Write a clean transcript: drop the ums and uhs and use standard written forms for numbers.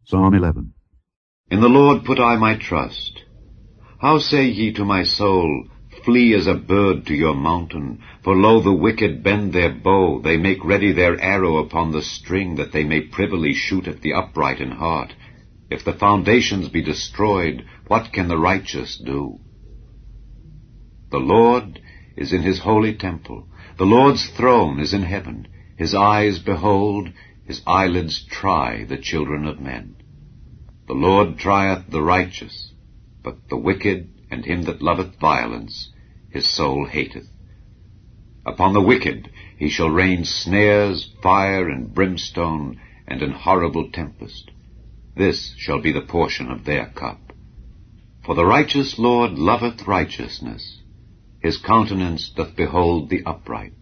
Psalm 11. In the Lord put I my trust. How say ye to my soul, Flee as a bird to your mountain? For lo, the wicked bend their bow, they make ready their arrow upon the string, that they may privily shoot at the upright in heart. If the foundations be destroyed, what can the righteous do? The Lord is in his holy temple. The Lord's throne is in heaven. His eyes behold, his eyelids try the children of men. The Lord trieth the righteous, but the wicked and him that loveth violence his soul hateth. Upon the wicked he shall rain snares, fire, and brimstone, and an horrible tempest. This shall be the portion of their cup. For the righteous Lord loveth righteousness. His countenance doth behold the upright.